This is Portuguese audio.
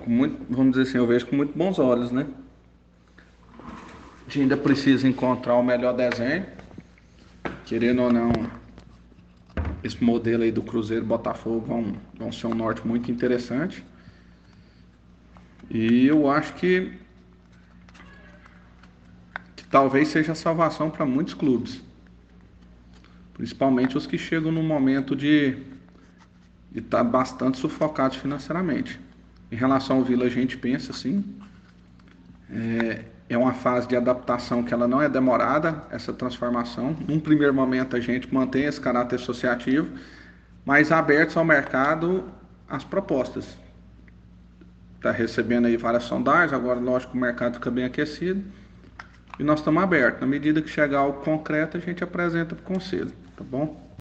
vamos dizer assim, eu vejo com muito bons olhos, né? A gente ainda precisa encontrar o melhor desenho, querendo ou não, esse modelo aí do Cruzeiro e Botafogo vão ser um norte muito interessante. E eu acho que talvez seja a salvação para muitos clubes, principalmente os que chegam no momento de estar bastante sufocados financeiramente. Em relação ao Vila, a gente pensa assim, é uma fase de adaptação que ela não é demorada, essa transformação. Num primeiro momento a gente mantém esse caráter associativo, mas abertos ao mercado as propostas. Está recebendo aí várias sondagens, agora lógico que o mercado fica bem aquecido e nós estamos abertos. Na medida que chegar algo concreto, a gente apresenta para o conselho, tá bom?